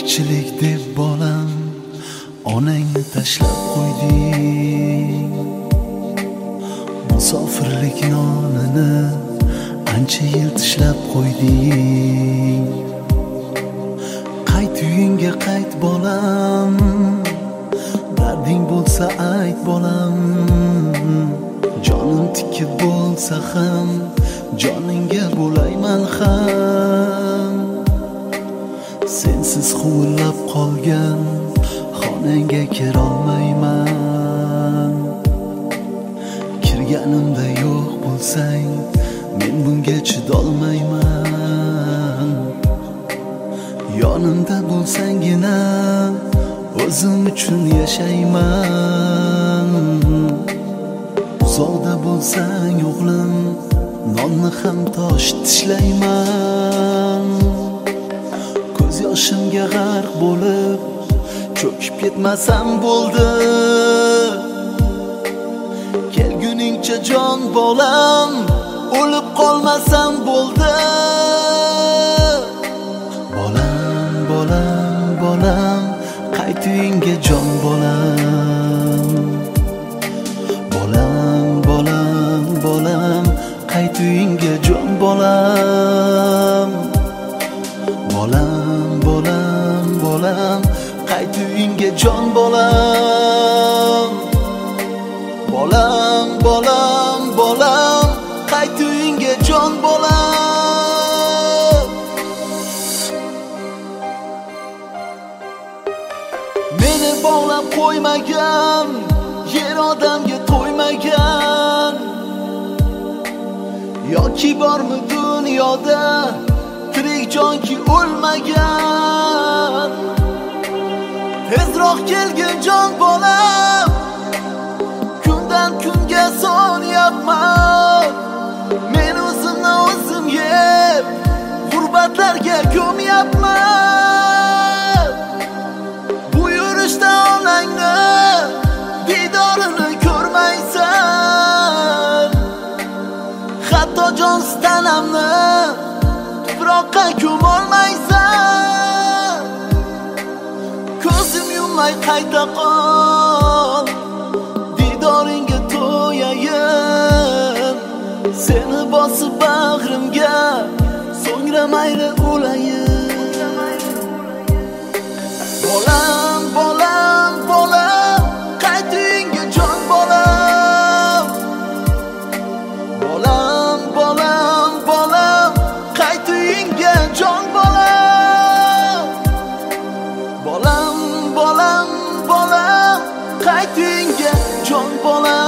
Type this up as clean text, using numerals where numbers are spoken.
tirikchilik deb bolam onangni tashlab qo'yding. Musofirlik nonini ancha yil tishlab qo'yding. Qayt uyingga qayt bolam, darding bo'lsa ayt bolam. Jonim tikib bo'lsa ham joningga bo'layman ham. Sensiz huvillab qolgan xonangga kirolmayman. Kirganimda yo'q bo'lsang men bunga chidolmayman. Yonimda bo'lsangina o'zim uchun yashayman. Uzoqda bo'lsang o'g'lim nonni ham tosh tishlayman. Ko'z yoshimga g'arq bo'lib cho'kib ketmasam bo'ldi. Kelguningcha jon bolam o'lib qolmasam bo'ldi. Bolam, bolam, bolam, qayt uyingga jon bolam. Bolam, bolam, bolam, qayt uyingga jon bolam. Bolam, bolam, bolam, qayt uyingga jon bolam. Bolam, bolam, bolam, qayt uyingga jon bolam. Meni bog'lab qo'ymagan yer odamga to'ymagan. Yoki bormi dunyoda tirik jonki o'lmagan. Tezroq kelgin jon bolam, kundan kunga sonyapman. Men o'zimni o'zim yeb g'urbatlarga ko'myapman. Bu yurishda onangni didorini ko'rmaysan. Hatto jon stanamni tuproqqa ko'molmaysan. Ko'zim yummay qayta qol, didoringga to'yayin. Seni bosib bag'rimga, so'ngra mayli o'layin. Bolam, bolam, bolam, qayt uyingga jon bolam. Bolam, bolam, bolam, qayt uyingga jon bolam. Bolam, bolam, bolam, qayt uyingga jon bolam.